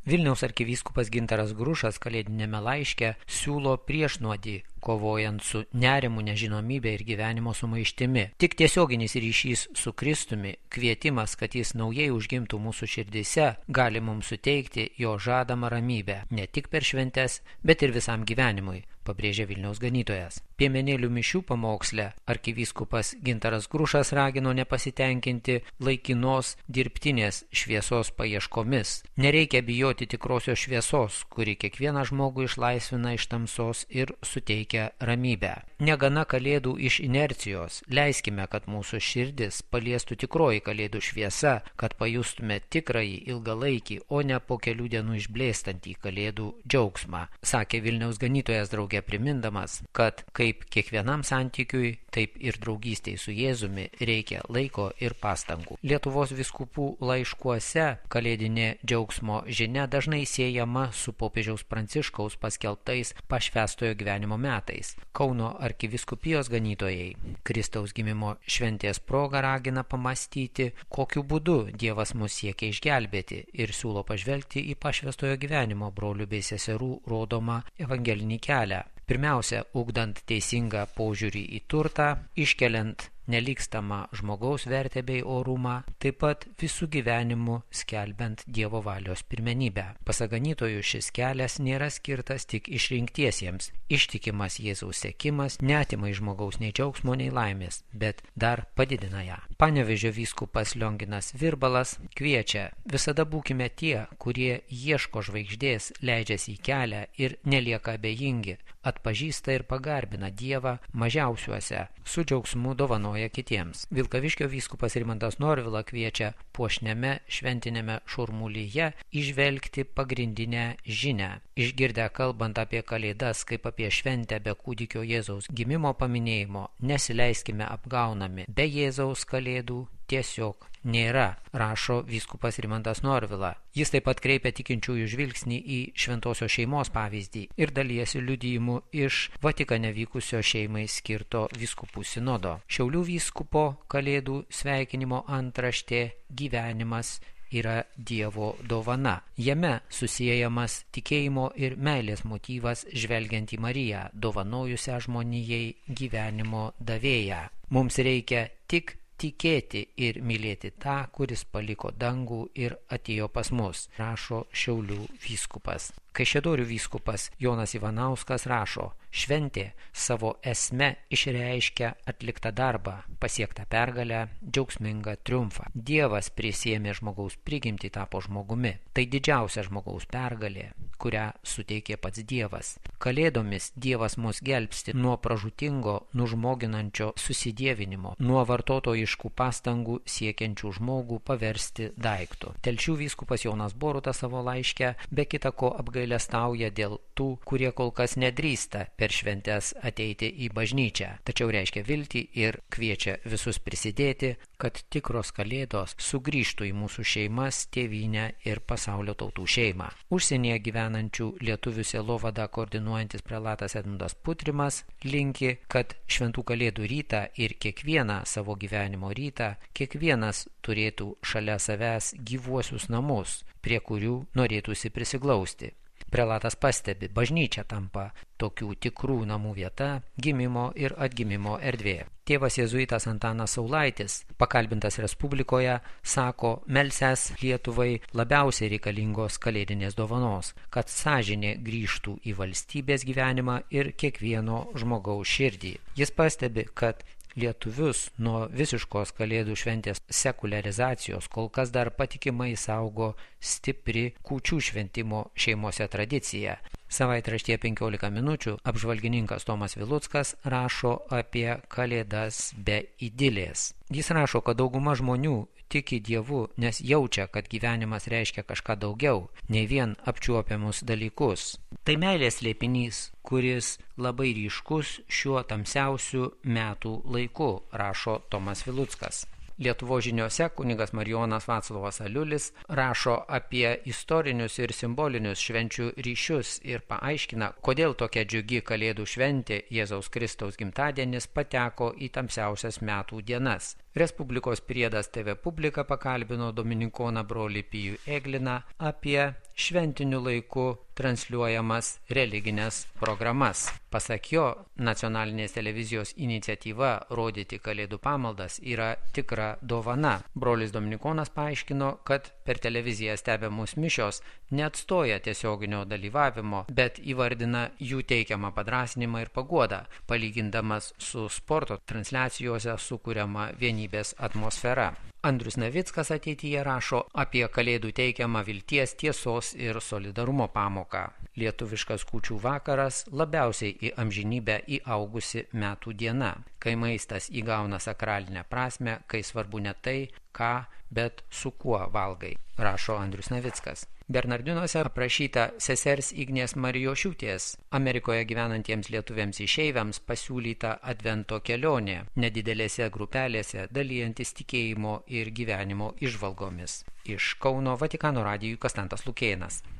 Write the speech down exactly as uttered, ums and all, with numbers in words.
Vilniaus arkivyskupas Gintaras Grušas kalėdinėme laiške siūlo priešnuodį, kovojant su nerimu, nežinomybė ir gyvenimo sumaištimi. Tik tiesioginis ryšys su Kristumi, kvietimas, kad jis naujai užgimtų mūsų širdise, gali mums suteikti jo žadamą ramybę, ne tik per šventes, bet ir visam gyvenimui, pabrėžė Vilniaus ganytojas. Piemenėlių mišių pamoksle arkivyskupas Gintaras Grušas ragino nepasitenkinti laikinos dirbtinės šviesos paieškomis. Nereikia bijoti tikrosios šviesos, kuri kiekvieną žmogų išlaisvina iš tamsos ir suteikia ramybę. Negana kalėdų iš inercijos, leiskime, kad mūsų širdis paliestų tikroji kalėdų šviesa, kad pajustume tikrąjį ilgalaikį, o ne po kelių dienų išblėstantį kalėdų džiaugsmą, sakė Vilniaus ganytojas draugė primindamas, kad kaip kiekvienam santykiui, taip ir draugystei su Jėzumi reikia laiko ir pastangų. Lietuvos vyskupų laiškuose kalėdinė džiaugsmo žinia dažnai siejama su popiežiaus Pranciškaus paskelbtais pašvęstojo gyvenimo metais. Kauno arkivyskupijos ganytojai Kristaus gimimo šventės proga ragina pamastyti, kokiu būdu Dievas mus siekia išgelbėti ir siūlo pažvelgti į pašvęstojo gyvenimo brolių bei seserų rodomą evangelinį kelią. Pirmiausia, ugdant teisingą požiūrį į turtą, iškeliant nelygstamą žmogaus vertę bei orumą, taip pat visų gyvenimų skelbiant Dievo valios pirmenybę. Pasak ganytojų, šis kelias nėra skirtas tik išrinktiesiems. Ištikimas Jėzaus sekimas neatima iš žmogaus nei džiaugsmo, nei laimės, bet dar padidina ją. Panevėžio vyskupas Lionginas Virbalas kviečia: visada būkime tie, kurie ieško žvaigždės, leidžiasi į kelią ir nelieka abejingi, atpažįsta ir pagarbina Dievą mažiausiuose, su džiaugsmu dovanoja kitiems. Vilkaviškio vyskupas Rimantas Norvila kviečia puošniame šventinėme šurmulyje įžvelgti pagrindinę žinią. Išgirdę kalbant apie kalėdas kaip apie šventę be kūdikio Jėzaus gimimo paminėjimo, nesileiskime apgaunami. Be Jėzaus kalėdų tiesiog nėra, rašo vyskupas Rimantas Norvila. Jis taip pat kreipia tikinčiųjų žvilgsnį į šventosios šeimos pavyzdį ir dalijasi liudijimu iš Vatikane vykusio šeimai skirto vyskupų sinodo. Šiaulių vyskupo kalėdų sveikinimo antraštė gyvenimas yra Dievo dovana. Jame susiejamas tikėjimo ir meilės motyvas žvelgiant į Mariją, dovanojusią žmonijai gyvenimo davėją. Mums reikia tik tikėti ir mylėti tą, kuris paliko dangų ir atėjo pas mus, rašo Šiaulių vyskupas. Kaišiadorių vyskupas Jonas Ivanauskas rašo: šventė savo esme išreiškia atliktą darbą, pasiektą pergalę, džiaugsmingą triumfą. Dievas prisiėmė žmogaus prigimtį, tapo žmogumi. Tai didžiausia žmogaus pergalė, kurią suteikė pats Dievas. Kalėdomis Dievas mus gelbsti nuo pražūtingo, nužmoginančio susidievinimo, nuo vartotojiškų pastangų siekiančių žmogų paversti daiktu. Telšių vyskupas Jonas Borutas savo laiške be kita ko apgailestauja dėl tų, kurie kol kas nedrįsta per šventes ateiti į bažnyčią, tačiau reiškia viltį ir kviečia visus prisidėti, kad tikros kalėdos sugrįžtų į mūsų šeimas, tėvynę ir pasaulio tautų šeimą. Užsienyje gyvenančių lietuvių sielovadą koordinuojantis prelatas Edmundas Putrimas linki, kad šventų kalėdų rytą ir kiekvieną savo gyvenimo rytą kiekvienas turėtų šalia savęs gyvuosius namus, prie kurių norėtųsi prisiglausti. Prelatas pastebi, bažnyčia tampa tokių tikrų namų vieta, gimimo ir atgimimo erdvė. Tėvas jėzuitas Antanas Saulaitis, pakalbintas Respublikoje, sako, melsęs Lietuvai labiausiai reikalingos kalėdinės dovanos, kad sąžinė grįžtų į valstybės gyvenimą ir kiekvieno žmogaus širdį. Jis pastebi, kad lietuvius nuo visiškos kalėdų šventės sekuliarizacijos kol kas dar patikimai saugo stipri kūčių šventimo šeimose tradicija. Savaitraštyje penkiolika minučių apžvalgininkas Tomas Viluckas rašo apie kalėdas be idilės. Jis rašo, kad dauguma žmonių tiki Dievu, nes jaučia, kad gyvenimas reiškia kažką daugiau, nei vien apčiuopiamus dalykus. Tai meilės slėpinys, kuris labai ryškus šiuo tamsiausiu metų laiku, rašo Tomas Viluckas. Lietuvos žiniose kunigas Marijonas Vaclovas Aliulis rašo apie istorinius ir simbolinius švenčių ryšius ir paaiškina, kodėl tokia džiugi kalėdų šventė Jėzaus Kristaus gimtadienis pateko į tamsiausias metų dienas. Respublikos priedas T V Publika pakalbino dominikoną brolį Pijų Egliną apie šventiniu laiku transliuojamas religinės programas. Pasak jo, nacionalinės televizijos iniciatyva rodyti kalėdų pamaldas yra tikra dovana. Brolis dominikonas paaiškino, kad per televiziją stebiamos mišios neatstoja tiesioginio dalyvavimo, bet įvardina jų teikiamą padrąsinimą ir paguodą, palygindamas su sporto transliacijose sukuriama vienybės atmosfera. Andrius Navickas ateityje rašo apie kalėdų teikiamą vilties, tiesos ir solidarumo pamoką. Lietuviškas kūčių vakaras labiausiai į amžinybę įaugusi metų diena, kai maistas įgauna sakralinę prasmę, kai svarbu ne tai, ką, bet su kuo valgai, rašo Andrius Navickas. Bernardinuose aprašyta sesers Ignės Marijošiūtės, Amerikoje gyvenantiems lietuviams išeiviams pasiūlyta advento kelionė, nedidelėse grupelėse dalijantis tikėjimo ir gyvenimo įžvalgomis. Iš Kauno Vatikano radijui Konstantas Lukėnas.